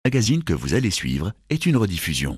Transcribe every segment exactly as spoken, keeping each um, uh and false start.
Le magazine que vous allez suivre est une rediffusion.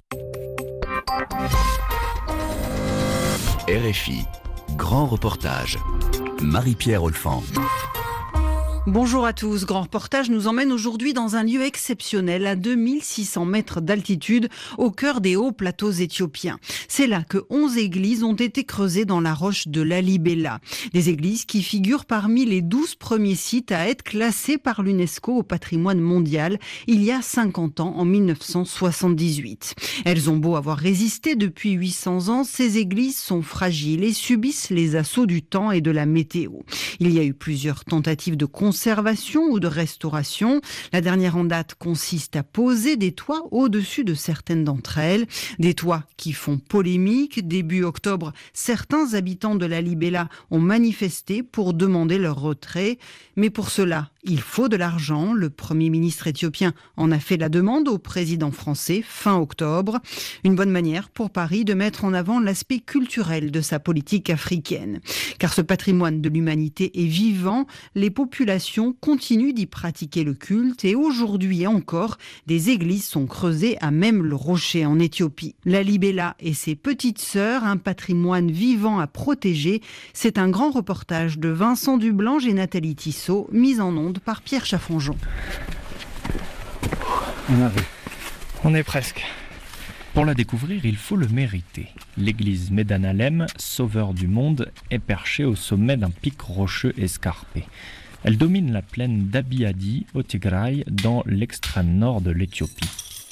R F I, grand reportage. Marie-Pierre Olfan. Bonjour à tous. Grand reportage nous emmène aujourd'hui dans un lieu exceptionnel à deux mille six cents mètres d'altitude au cœur des hauts plateaux éthiopiens. C'est là que onze églises ont été creusées dans la roche de Lalibela. Des églises qui figurent parmi les douze premiers sites à être classés par l'UNESCO au patrimoine mondial il y a cinquante ans, en mille neuf cent soixante-dix-huit. Elles ont beau avoir résisté depuis huit cents ans, ces églises sont fragiles et subissent les assauts du temps et de la météo. Il y a eu plusieurs tentatives de construction conservation ou de restauration. La dernière en date consiste à poser des toits au-dessus de certaines d'entre elles. Des toits qui font polémique. Début octobre, certains habitants de Lalibela ont manifesté pour demander leur retrait. Mais pour cela, il faut de l'argent. Le Premier ministre éthiopien en a fait la demande au président français fin octobre. Une bonne manière pour Paris de mettre en avant l'aspect culturel de sa politique africaine. Car ce patrimoine de l'humanité est vivant. Les populations continuent d'y pratiquer le culte et aujourd'hui encore, des églises sont creusées à même le rocher en Éthiopie. Lalibela et ses petites sœurs, un patrimoine vivant à protéger. C'est un grand reportage de Vincent Dublange et Nathalie Tissot, mis en ondes par Pierre Chaffonjon. On arrive. On est presque. Pour la découvrir, il faut le mériter. L'église Medanalem, sauveur du monde, est perchée au sommet d'un pic rocheux escarpé. Elle domine la plaine d'Abiadi, au Tigray, dans l'extrême nord de l'Éthiopie.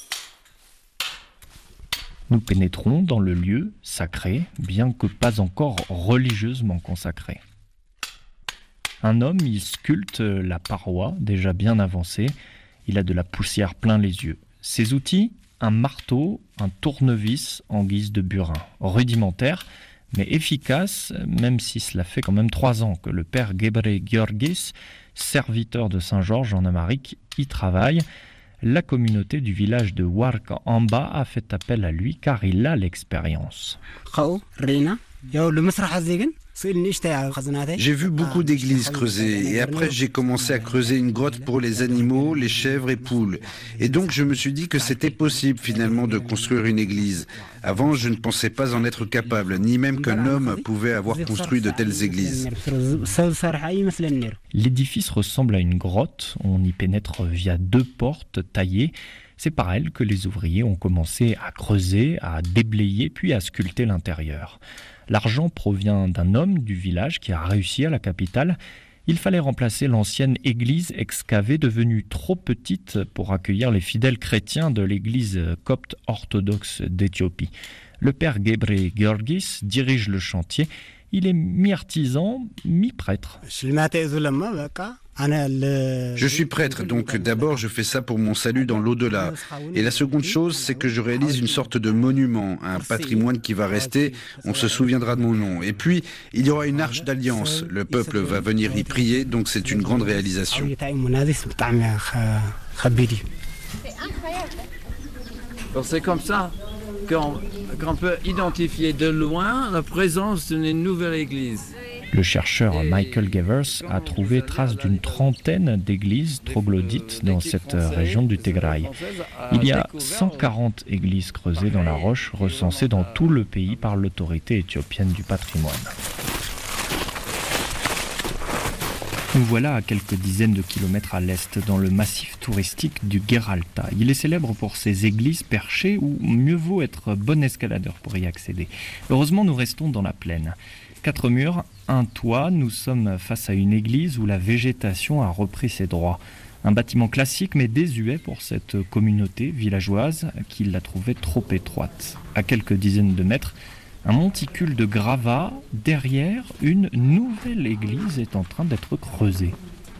Nous pénétrons dans le lieu sacré, bien que pas encore religieusement consacré. Un homme y sculpte la paroi, déjà bien avancée. Il a de la poussière plein les yeux. Ses outils, un marteau, un tournevis en guise de burin. Rudimentaire, mais efficace, même si cela fait quand même trois ans que le père Gebre Georgis, serviteur de Saint-Georges en Amérique, y travaille. La communauté du village de Wark en bas a fait appel à lui car il a l'expérience. J'ai vu beaucoup d'églises creusées et après j'ai commencé à creuser une grotte pour les animaux, les chèvres et poules. Et donc je me suis dit que c'était possible finalement de construire une église. Avant je ne pensais pas en être capable, ni même qu'un homme pouvait avoir construit de telles églises. L'édifice ressemble à une grotte, on y pénètre via deux portes taillées. C'est par elles que les ouvriers ont commencé à creuser, à déblayer puis à sculpter l'intérieur. L'argent provient d'un homme du village qui a réussi à la capitale. Il fallait remplacer l'ancienne église excavée, devenue trop petite pour accueillir les fidèles chrétiens de l'église copte orthodoxe d'Éthiopie. Le père Gebre Georgis dirige le chantier. Il est mi-artisan, mi-prêtre. Je suis prêtre, donc d'abord je fais ça pour mon salut dans l'au-delà. Et la seconde chose, c'est que je réalise une sorte de monument, un patrimoine qui va rester, on se souviendra de mon nom. Et puis, il y aura une arche d'alliance, le peuple va venir y prier, donc c'est une grande réalisation. Alors c'est comme ça qu'on, qu'on peut identifier de loin la présence d'une nouvelle église. Le chercheur Michael Gevers a trouvé trace d'une trentaine d'églises troglodytes dans cette région du Tigray. Il y a cent quarante églises creusées dans la roche, recensées dans tout le pays par l'autorité éthiopienne du patrimoine. Nous voilà à quelques dizaines de kilomètres à l'est, dans le massif touristique du Geralta. Il est célèbre pour ses églises perchées, où mieux vaut être bon escaladeur pour y accéder. Heureusement, nous restons dans la plaine. Quatre murs, un toit, nous sommes face à une église où la végétation a repris ses droits. Un bâtiment classique mais désuet pour cette communauté villageoise qui l'a trouvée trop étroite. À quelques dizaines de mètres, un monticule de gravats. Derrière, une nouvelle église est en train d'être creusée.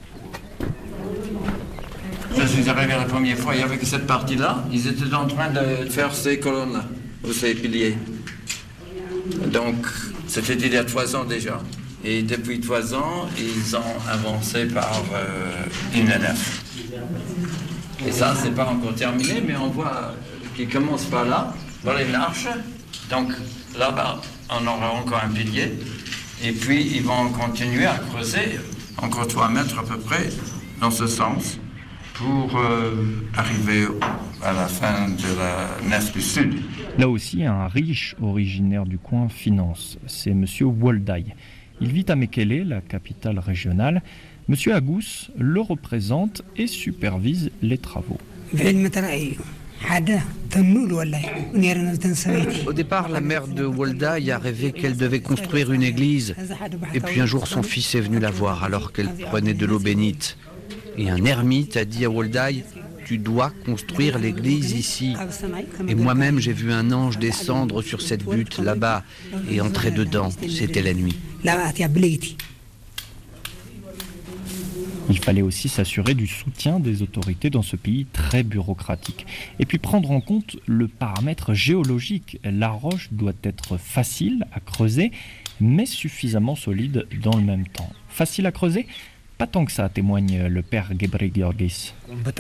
Je suis arrivé la première fois, il y avait que cette partie-là. Ils étaient en train de faire ces colonnes-là, ou ces piliers. Donc, c'était il y a trois ans déjà. Et depuis trois ans, ils ont avancé par euh, une nef. Et ça, c'est pas encore terminé, mais on voit qu'ils commencent par là, par les marches. Donc, là-bas, on aura encore un pilier. Et puis, ils vont continuer à creuser, encore trois mètres à peu près, dans ce sens. pour euh, arriver à la fin de la nef du Sud. Là aussi, un riche originaire du coin finance, c'est M. Woldaï. Il vit à Mekele, la capitale régionale. M. Agous le représente et supervise les travaux. Au départ, la mère de Woldaï a rêvé qu'elle devait construire une église. Et puis un jour, son fils est venu la voir alors qu'elle prenait de l'eau bénite. Et un ermite a dit à Woldaï, « Tu dois construire l'église ici. » Et moi-même, j'ai vu un ange descendre sur cette butte là-bas et entrer dedans. C'était la nuit. Il fallait aussi s'assurer du soutien des autorités dans ce pays très bureaucratique. Et puis prendre en compte le paramètre géologique. La roche doit être facile à creuser, mais suffisamment solide dans le même temps. Facile à creuser ? Pas tant que ça, témoigne le père Gebre Georgis.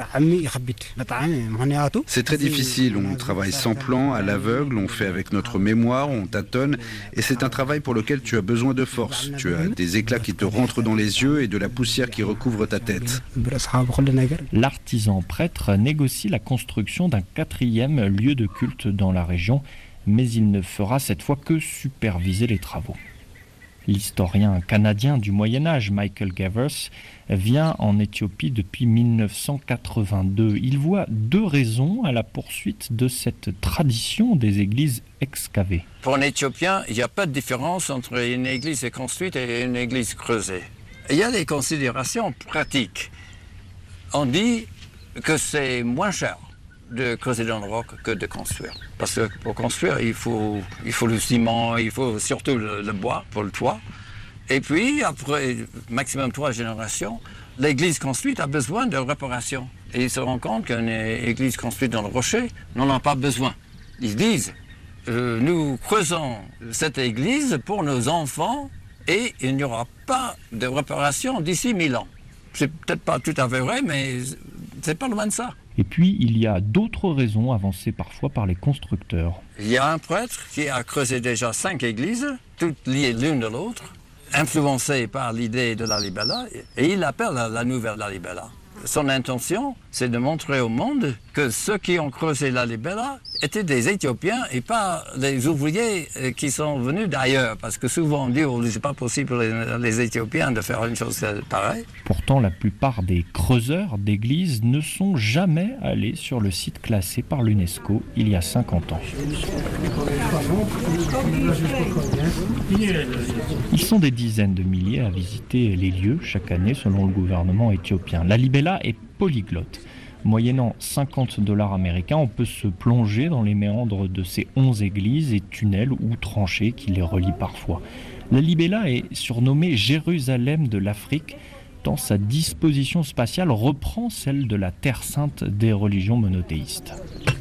C'est très difficile, on travaille sans plan, à l'aveugle, on fait avec notre mémoire, on tâtonne, et c'est un travail pour lequel tu as besoin de force. Tu as des éclats qui te rentrent dans les yeux et de la poussière qui recouvre ta tête. L'artisan prêtre négocie la construction d'un quatrième lieu de culte dans la région, mais il ne fera cette fois que superviser les travaux. L'historien canadien du Moyen-Âge, Michael Gavers, vient en Éthiopie depuis mille neuf cent quatre-vingt-deux. Il voit deux raisons à la poursuite de cette tradition des églises excavées. Pour un Éthiopien, il n'y a pas de différence entre une église construite et une église creusée. Il y a des considérations pratiques. On dit que c'est moins cher de creuser dans le roc que de construire. Parce que pour construire, il faut, il faut le ciment, il faut surtout le, le bois pour le toit. Et puis, après maximum trois générations, l'église construite a besoin de réparation. Et ils se rendent compte qu'une église construite dans le rocher n'en a pas besoin. Ils disent, euh, nous creusons cette église pour nos enfants et il n'y aura pas de réparation d'ici mille ans. C'est peut-être pas tout à fait vrai, mais c'est pas loin de ça. Et puis, il y a d'autres raisons avancées parfois par les constructeurs. Il y a un prêtre qui a creusé déjà cinq églises, toutes liées l'une de l'autre, influencées par l'idée de Lalibela, et il l'appelle la nouvelle Lalibela. Son intention, c'est de montrer au monde que ceux qui ont creusé Lalibela étaient des Éthiopiens et pas des ouvriers qui sont venus d'ailleurs. Parce que souvent on dit oh, c'est pas possible pour les, les Éthiopiens de faire une chose pareille. Pourtant, la plupart des creuseurs d'églises ne sont jamais allés sur le site classé par l'UNESCO il y a cinquante ans. Ils sont des dizaines de milliers à visiter les lieux chaque année selon le gouvernement éthiopien. Lalibela est polyglotte. Moyennant cinquante dollars américains, on peut se plonger dans les méandres de ces onze églises et tunnels ou tranchées qui les relient parfois. Lalibela est surnommée Jérusalem de l'Afrique, tant sa disposition spatiale reprend celle de la terre sainte des religions monothéistes.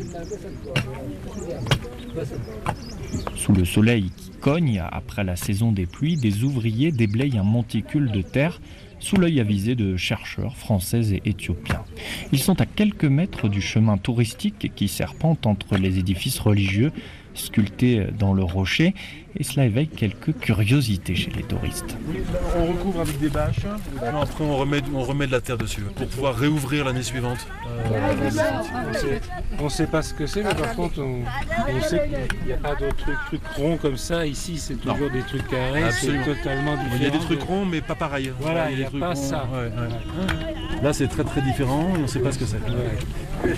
Sous le soleil qui cogne après la saison des pluies, des ouvriers déblayent un monticule de terre sous l'œil avisé de chercheurs français et éthiopiens. Ils sont à quelques mètres du chemin touristique qui serpente entre les édifices religieux sculptés dans le rocher, et cela éveille quelques curiosités chez les touristes. On recouvre avec des bâches, et après on remet, on remet de la terre dessus pour pouvoir réouvrir l'année suivante. Euh, on ne sait pas ce que c'est, mais par contre on, on sait qu'il n'y a pas de trucs, trucs ronds comme ça. Ici c'est toujours non. Des trucs carrés, absolument. C'est totalement différent. Il y a des trucs ronds mais pas pareils. Voilà, il n'y a, a pas ronds, ça. Ouais, ouais. Là c'est très très différent et on ne sait pas ce que c'est. Ouais.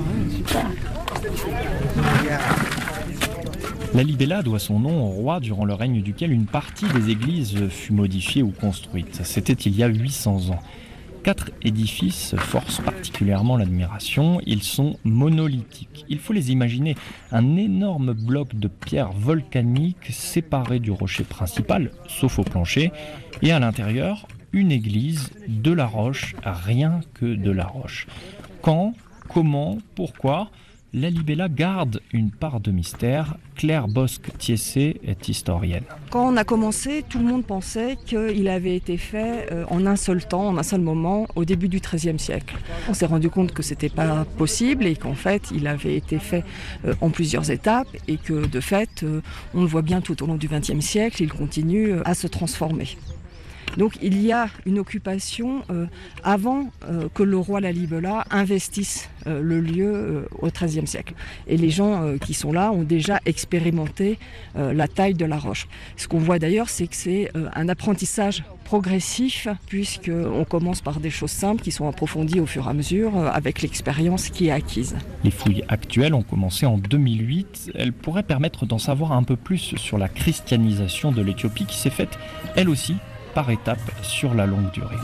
Lalibela doit son nom au roi durant le règne duquel une partie des églises fut modifiée ou construite. C'était il y a huit cents ans. Quatre édifices forcent particulièrement l'admiration. Ils sont monolithiques. Il faut les imaginer, un énorme bloc de pierre volcanique séparé du rocher principal, sauf au plancher, et à l'intérieur, une église, de la roche, rien que de la roche. Quand, comment, pourquoi ? Lalibela garde une part de mystère. Claire Bosque-Thiessé est historienne. Quand on a commencé, tout le monde pensait qu'il avait été fait en un seul temps, en un seul moment, au début du treizième siècle. On s'est rendu compte que ce n'était pas possible et qu'en fait, il avait été fait en plusieurs étapes et que de fait, on le voit bien tout au long du vingtième siècle, il continue à se transformer. Donc il y a une occupation euh, avant euh, que le roi Lalibela investisse euh, le lieu euh, au treizième siècle. Et les gens euh, qui sont là ont déjà expérimenté euh, la taille de la roche. Ce qu'on voit d'ailleurs, c'est que c'est euh, un apprentissage progressif, puisqu'on commence par des choses simples qui sont approfondies au fur et à mesure euh, avec l'expérience qui est acquise. Les fouilles actuelles ont commencé en deux mille huit. Elles pourraient permettre d'en savoir un peu plus sur la christianisation de l'Éthiopie qui s'est faite, elle aussi, par étapes sur la longue durée.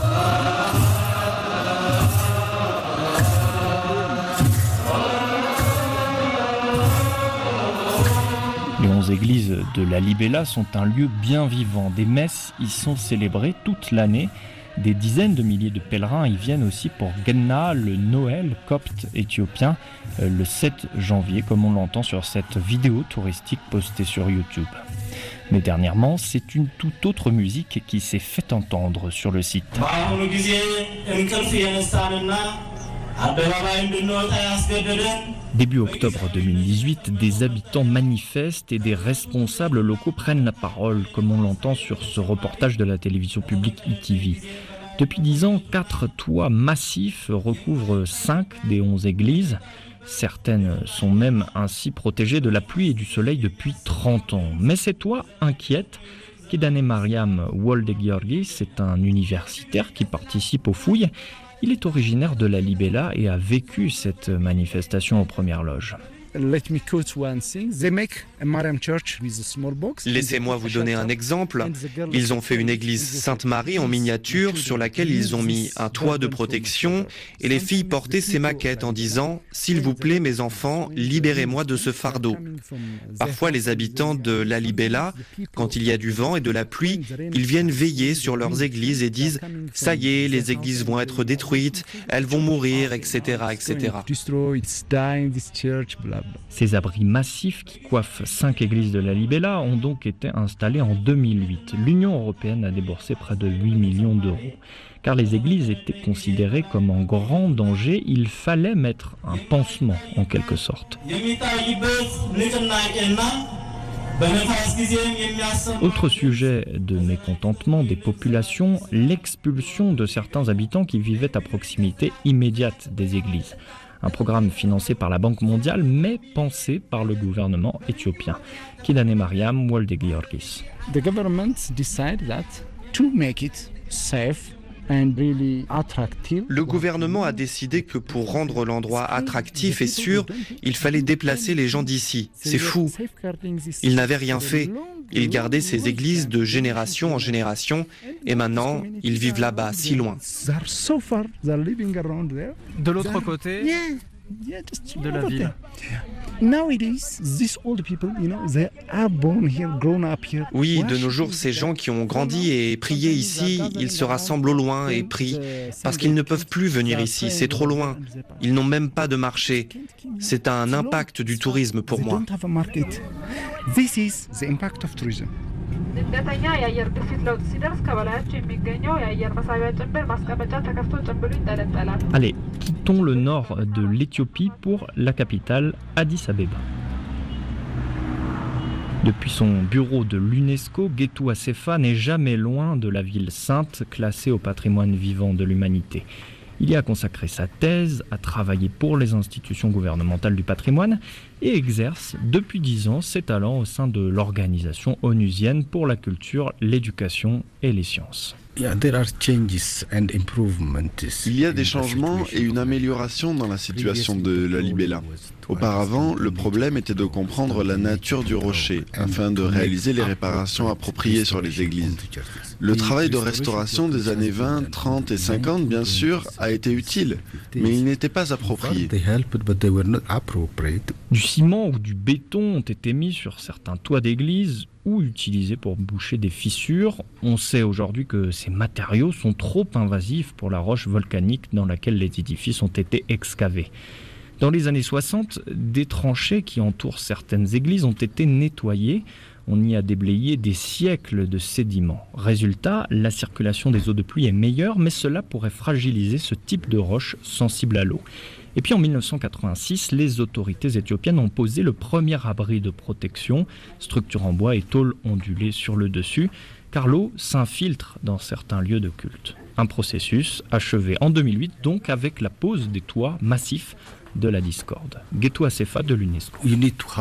Les onze églises de Lalibela sont un lieu bien vivant. Des messes y sont célébrées toute l'année. Des dizaines de milliers de pèlerins y viennent aussi pour Genna, le Noël copte éthiopien, le sept janvier, comme on l'entend sur cette vidéo touristique postée sur YouTube. Mais dernièrement, c'est une toute autre musique qui s'est fait entendre sur le site. Début octobre deux mille dix-huit, des habitants manifestent et des responsables locaux prennent la parole, comme on l'entend sur ce reportage de la télévision publique I T V. Depuis dix ans, quatre toits massifs recouvrent cinq des onze églises. Certaines sont même ainsi protégées de la pluie et du soleil depuis trente ans. Mais ces toits inquiètent. Kidane Mariam Wolde-Georgis, c'est un universitaire qui participe aux fouilles. Il est originaire de Lalibela et a vécu cette manifestation aux premières loges. Laissez-moi vous donner un exemple. Ils ont fait une église Sainte-Marie en miniature sur laquelle ils ont mis un toit de protection et les filles portaient ces maquettes en disant « S'il vous plaît mes enfants, libérez-moi de ce fardeau ». Parfois les habitants de Lalibela, quand il y a du vent et de la pluie, ils viennent veiller sur leurs églises et disent « Ça y est, les églises vont être détruites, elles vont mourir, et cetera et cetera » Ces abris massifs qui coiffent cinq églises de Lalibela ont donc été installés en deux mille huit. L'Union européenne a déboursé près de huit millions d'euros. Car les églises étaient considérées comme en grand danger, il fallait mettre un pansement en quelque sorte. Autre sujet de mécontentement des populations, l'expulsion de certains habitants qui vivaient à proximité immédiate des églises. Un programme financé par la Banque mondiale, mais pensé par le gouvernement éthiopien. Kidane Mariam Wolde-Georgis. The government decided that to make it safe Le gouvernement a décidé que pour rendre l'endroit attractif et sûr, il fallait déplacer les gens d'ici. C'est fou. Ils n'avaient rien fait. Ils gardaient ces églises de génération en génération et maintenant, ils vivent là-bas, si loin. De l'autre côté de la ville. Oui, de nos jours, ces gens qui ont grandi et prié ici, ils se rassemblent au loin et prient, parce qu'ils ne peuvent plus venir ici, c'est trop loin. Ils n'ont même pas de marché. C'est un impact du tourisme pour moi. Allez, quittons le nord de l'Éthiopie pour la capitale, Addis Abeba. Depuis son bureau de l'UNESCO, Getu Asefa n'est jamais loin de la ville sainte classée au patrimoine vivant de l'humanité. Il y a consacré sa thèse, a travaillé pour les institutions gouvernementales du patrimoine et exerce depuis dix ans ses talents au sein de l'organisation onusienne pour la culture, l'éducation et les sciences. Il y a des changements et une amélioration dans la situation de Lalibela. Auparavant, le problème était de comprendre la nature du rocher afin de réaliser les réparations appropriées sur les églises. Le travail de restauration des années vingt, trente et cinquante, bien sûr, a été utile, mais il n'était pas approprié. Du ciment ou du béton ont été mis sur certains toits d'églises ou utilisés pour boucher des fissures. On sait aujourd'hui que ces matériaux sont trop invasifs pour la roche volcanique dans laquelle les édifices ont été excavés. Dans les années soixante, des tranchées qui entourent certaines églises ont été nettoyées. On y a déblayé des siècles de sédiments. Résultat, la circulation des eaux de pluie est meilleure, mais cela pourrait fragiliser ce type de roche sensible à l'eau. Et puis en mille neuf cent quatre-vingt-six, les autorités éthiopiennes ont posé le premier abri de protection, structure en bois et tôle ondulée sur le dessus. car l'eau s'infiltre dans certains lieux de culte. Un processus achevé en deux mille huit, donc avec la pose des toits massifs de la discorde. Ghetto Acefa de l'UNESCO. Il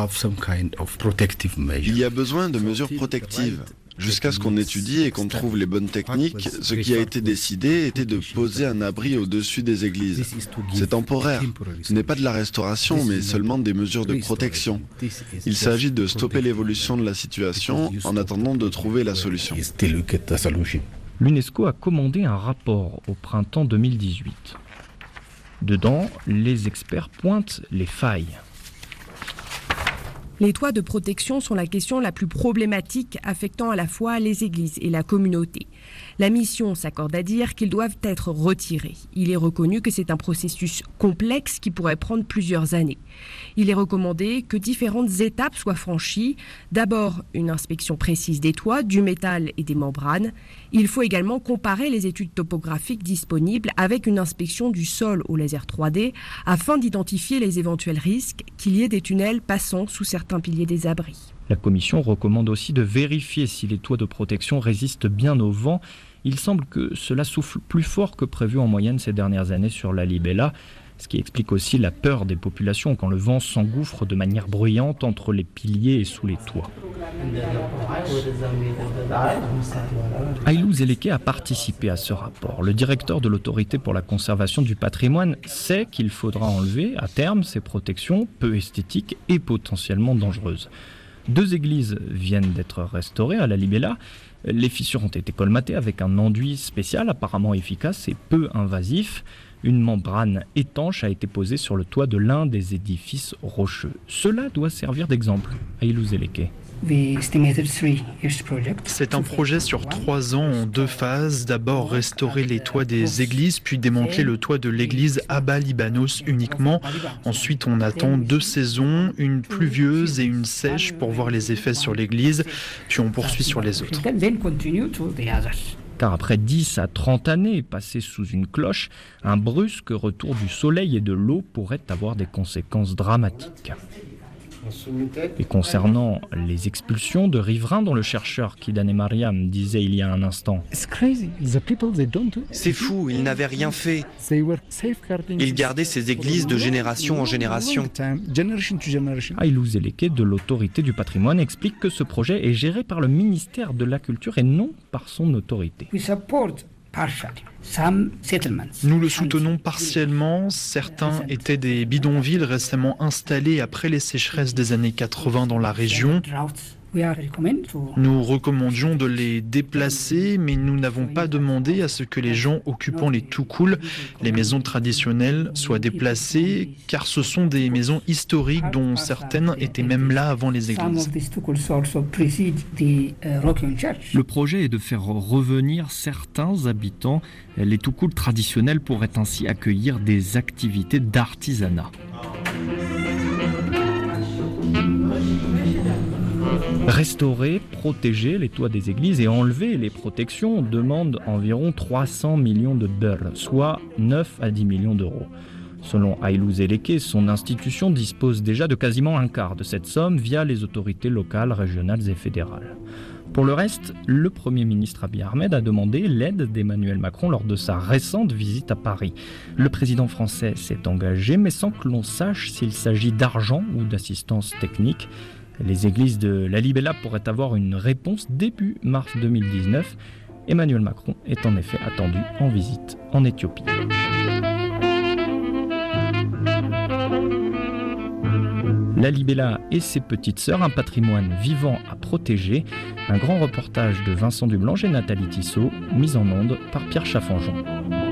y a besoin de mesures protectives. Jusqu'à ce qu'on étudie et qu'on trouve les bonnes techniques, ce qui a été décidé était de poser un abri au-dessus des églises. C'est temporaire. Ce n'est pas de la restauration, mais seulement des mesures de protection. Il s'agit de stopper l'évolution de la situation en attendant de trouver la solution. L'UNESCO a commandé un rapport au printemps deux mille dix-huit. Dedans, les experts pointent les failles. Les toits de protection sont la question la plus problématique affectant à la fois les églises et la communauté. La mission s'accorde à dire qu'ils doivent être retirés. Il est reconnu que c'est un processus complexe qui pourrait prendre plusieurs années. Il est recommandé que différentes étapes soient franchies. D'abord, une inspection précise des toits, du métal et des membranes. Il faut également comparer les études topographiques disponibles avec une inspection du sol au laser trois D afin d'identifier les éventuels risques qu'il y ait des tunnels passant sous certains piliers des abris. La commission recommande aussi de vérifier si les toits de protection résistent bien au vent. Il semble que cela souffle plus fort que prévu en moyenne ces dernières années sur la Libella, ce qui explique aussi la peur des populations quand le vent s'engouffre de manière bruyante entre les piliers et sous les toits. Aïlou Zeleke a participé à ce rapport. Le directeur de l'autorité pour la conservation du patrimoine sait qu'il faudra enlever à terme ces protections peu esthétiques et potentiellement dangereuses. Deux églises viennent d'être restaurées à la Libella. Les fissures ont été colmatées avec un enduit spécial apparemment efficace et peu invasif. Une membrane étanche a été posée sur le toit de l'un des édifices rocheux. Cela doit servir d'exemple. Aïlou Zeleke. C'est un projet sur trois ans en deux phases. D'abord restaurer les toits des églises, puis démanteler le toit de l'église Abba Libanos uniquement. Ensuite, on attend deux saisons, une pluvieuse et une sèche pour voir les effets sur l'église, puis on poursuit sur les autres. Car après dix à trente années passées sous une cloche, un brusque retour du soleil et de l'eau pourrait avoir des conséquences dramatiques. Et concernant les expulsions de riverains dont le chercheur Kidane Mariam disait il y a un instant, c'est fou, ils n'avaient rien fait. Ils gardaient ces églises de génération en génération. Aïlou Zeleke de l'autorité du patrimoine explique que ce projet est géré par le ministère de la Culture et non par son autorité. Nous le soutenons partiellement. Certains étaient des bidonvilles récemment installés après les sécheresses des années quatre-vingts dans la région. Nous recommandions de les déplacer, mais nous n'avons pas demandé à ce que les gens occupant les toukoul, les maisons traditionnelles, soient déplacées, car ce sont des maisons historiques dont certaines étaient même là avant les églises. Le projet est de faire revenir certains habitants. Les toukoul traditionnels pourraient ainsi accueillir des activités d'artisanat. Restaurer, protéger les toits des églises et enlever les protections demande environ trois cents millions de birr, soit neuf à dix millions d'euros. Selon Aïlou Zeleke, son institution dispose déjà de quasiment un quart de cette somme via les autorités locales, régionales et fédérales. Pour le reste, le Premier ministre Abiy Ahmed a demandé l'aide d'Emmanuel Macron lors de sa récente visite à Paris. Le président français s'est engagé, mais sans que l'on sache s'il s'agit d'argent ou d'assistance technique. Les églises de la Libella pourraient avoir une réponse début mars deux mille dix-neuf. Emmanuel Macron est en effet attendu en visite en Éthiopie. La Libella et ses petites sœurs, un patrimoine vivant à protéger. Un grand reportage de Vincent Dublanche et Nathalie Tissot, mis en onde par Pierre Chaffanjon.